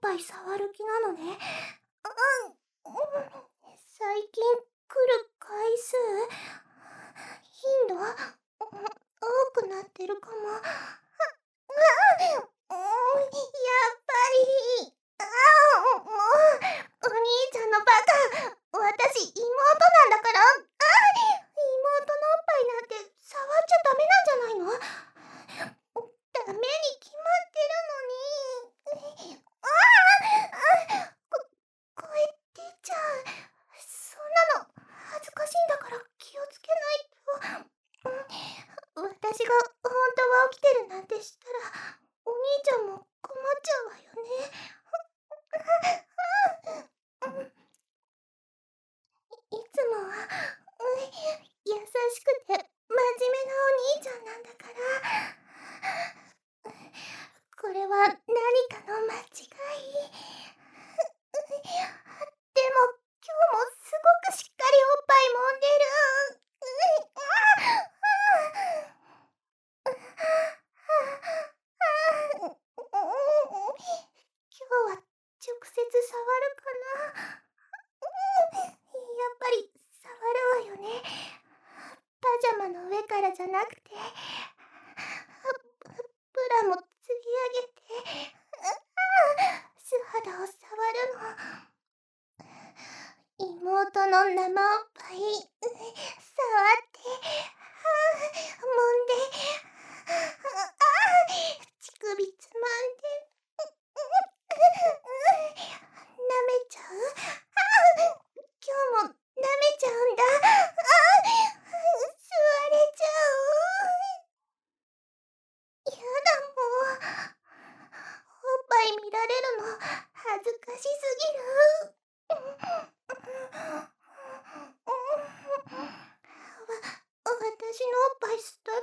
ぱい触る気なのね。最近来る回数、頻度、多くなってるかも。やっぱり。もう、お兄ちゃんのバカ。私、妹なんだから。妹のおっぱいなんて触っちゃダメなんじゃないの？ダメに決まってるのに。声出ちゃう。そんなの恥ずかしいんだから気をつけないと。私が本当は起きてるなんてしたら、お兄ちゃんも困っちゃうわよね。いつもは、優しくて真面目なお兄ちゃんなんだから。これは何かの間違い。でも今日もすごくしっかりおっぱい揉んでる。今日は直接触るかな。やっぱり触るわよね。パジャマの上からじゃなくて、ブラもつり上げて、素肌を触るの。妹の生おっぱい、触って、揉んで、乳首つまんで、舐めちゃう？今日も舐めちゃうんだ。吸われちゃう。やだもう。おっぱい見られるの恥ずかしすぎる。私のおっぱい吸ったって。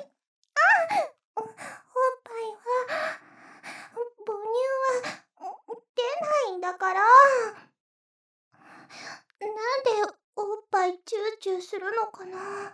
おっぱいは、母乳は出ないんだから。なんでおっぱいチューチューするのかな。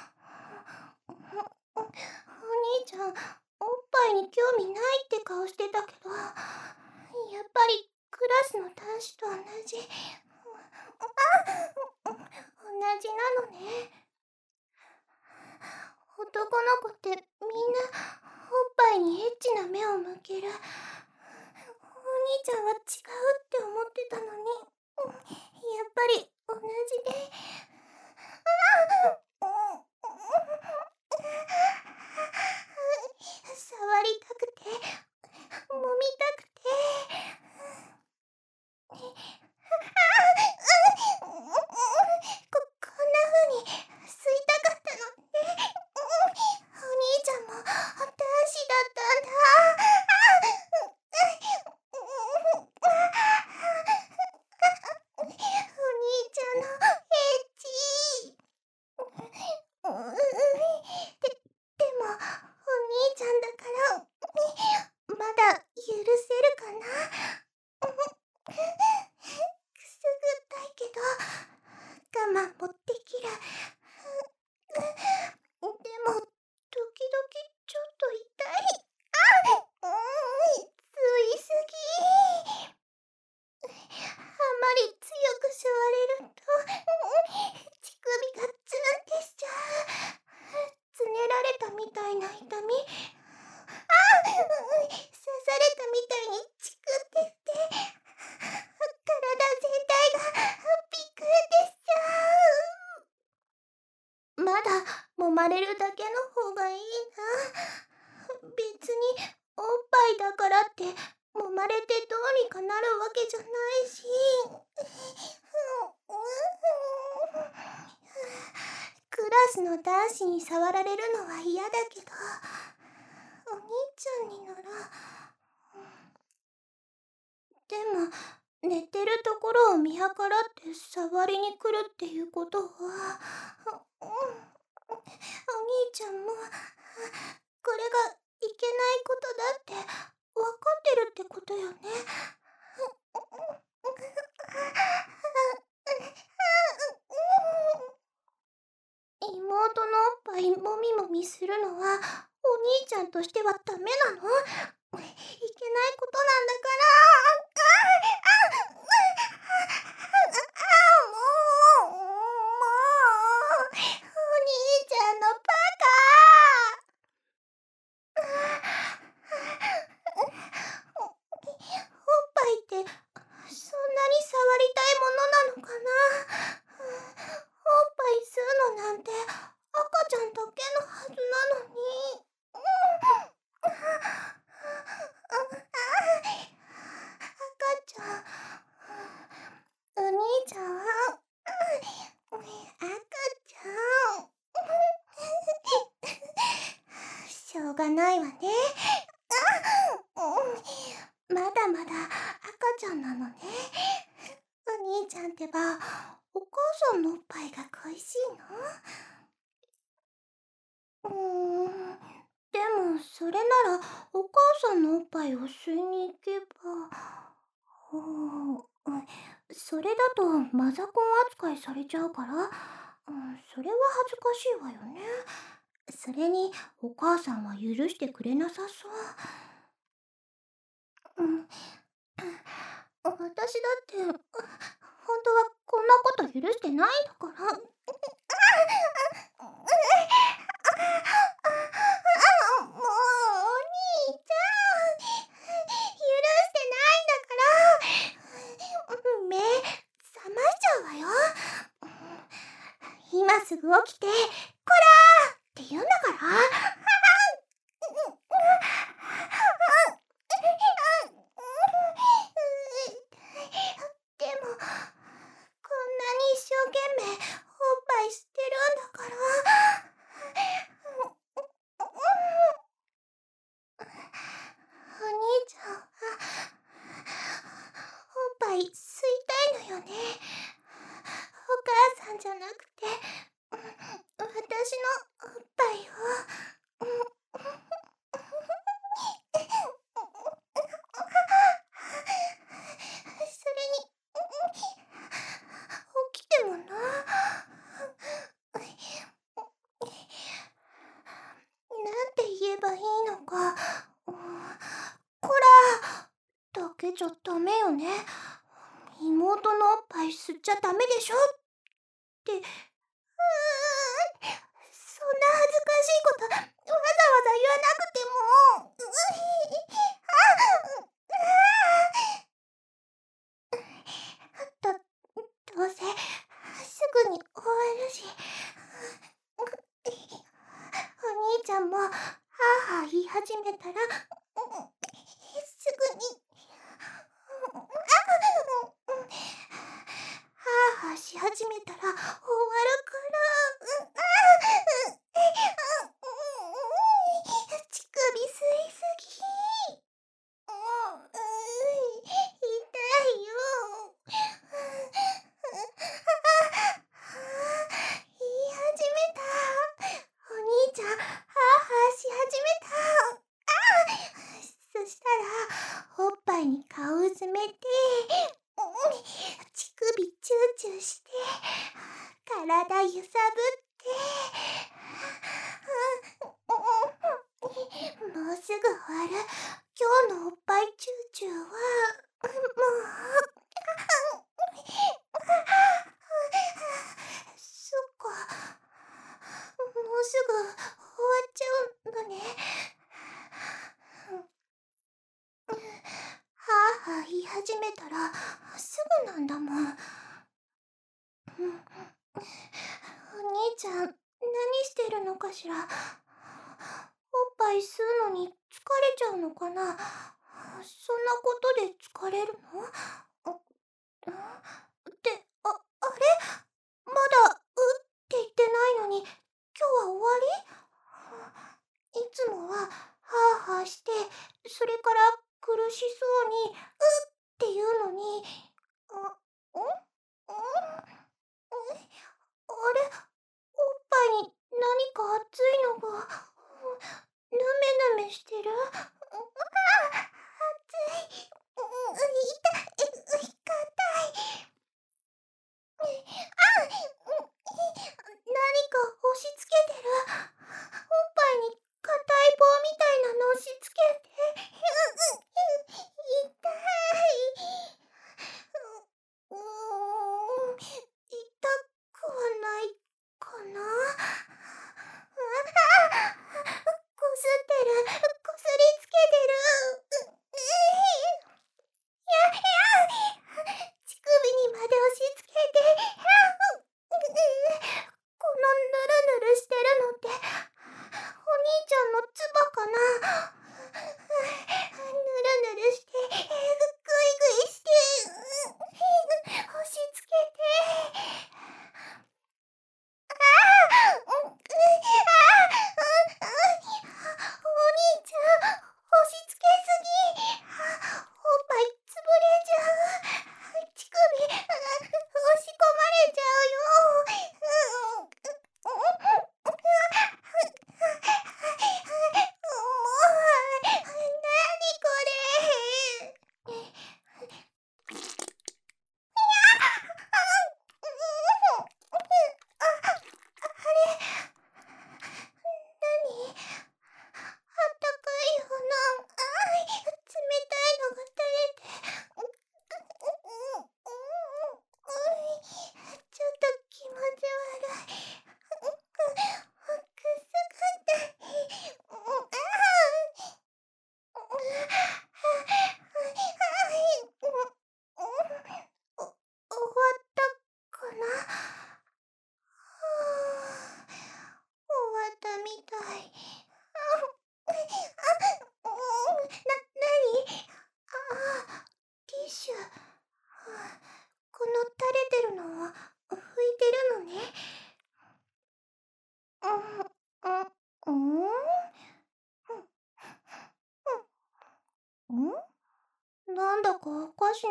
お兄ちゃん、おっぱいに興味ないって顔してたけど、やっぱりクラスの男子と同じなのね。男の子ってみんなおっぱいにエッチな目を向ける。お兄ちゃんは違うって思ってたのに、やっぱり同じで。触りたくて、揉みたくて。こんな風に吸いたかったのね。お兄ちゃんも男子だったんだ。お兄ちゃんのエッチ。でもお兄ちゃんだからまだ許せるかな。くすぐったいけど我慢もできる。でも時々ちょっと痛い。吸いすぎ。あまり強く吸われると乳首がツンってしちゃう。つねられたみたいな痛み。刺されたみたいにチクってして体全体がピクってしちゃう。まだ揉まれるだけの方がいいな。別におっぱいだからって揉まれてどうにかなるわけじゃないし。クラスの男子に触られるのは嫌だけど、お兄ちゃんになら。でも寝てるところを見計らって触りに来るっていうことは、お兄ちゃんもこれがいけないことだって分かってるってことよね。妹のおっぱいもみもみするのはお兄ちゃんとしてはダメなの？いけないことなんだから。 がないわね。まだまだ赤ちゃんなのね。お兄ちゃんってば、お母さんのおっぱいが恋しいの？でもそれならお母さんのおっぱいを吸いに行けば。それだとマザコン扱いされちゃうから、それは恥ずかしいわよね。それにお母さんは許してくれなさそう。私だって、本当はこんなこと許してないんだから。もう、お兄ちゃん。許してないんだから。目、覚ましちゃうわよ。今すぐ起きて、こらーって言うんだから。でも、こんなに一生懸命おっぱい吸ってるんだから。お兄ちゃんは、おっぱい吸いたいのよね。お母さんじゃなくて、私のおっぱいを。それに、起きてもな。なんて言えばいいのか。こらだけじゃダメよね。妹のおっぱい吸っちゃダメでしょって。そんな恥ずかしいことわざわざ言わなくても。どうせすぐに終わるし。お兄ちゃんもはぁはぁ言い始めたらすぐにはぁはぁし始めたら終わるから。乳首吸いすぎ。痛いよ。言い始めた。お兄ちゃん、はぁはぁし始めた。そしたら、おっぱいに顔うずめて、乳首チューチューして、体揺さぶって、もうすぐ終わる今日のおっぱいチューチューは、もう、そっか。もうすぐ終わっちゃうのね。はぁはぁ言い始めたらすぐなんだもん。お兄ちゃん、何してるのかしら。おっぱい吸うのに疲れちゃうのかな。そんなことで疲れるの？って、あれまだ、って言ってないのに、今日は終わり？いつもは、はぁはぁして、それから苦しそうに、って言うのに、あれ、おっぱいに何か熱いのが、ぬめぬめしてる？熱い。痛い。硬い。何か押し付けてる。おっぱいに硬い棒みたいなの押し付けて。痛い。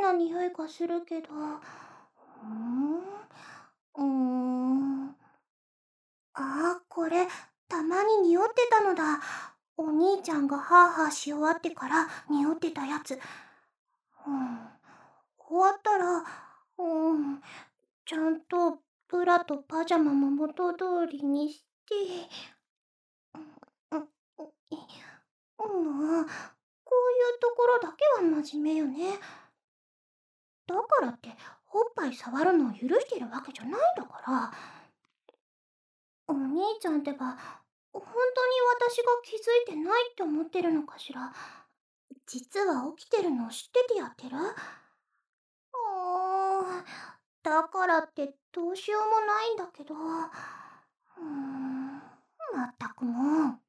な匂いがするけど。うーん。これ、たまに匂ってたのだ。お兄ちゃんがハーハーし終わってから匂ってたやつ。終わったら、ちゃんとブラとパジャマも元通りにして、もう、こういうところだけは真面目よね。だからって、おっぱい触るのを許してるわけじゃないんだから。お兄ちゃんってば、本当に私が気づいてないって思ってるのかしら。実は起きてるのを知っててやってる？だからってどうしようもないんだけど。まったくもう。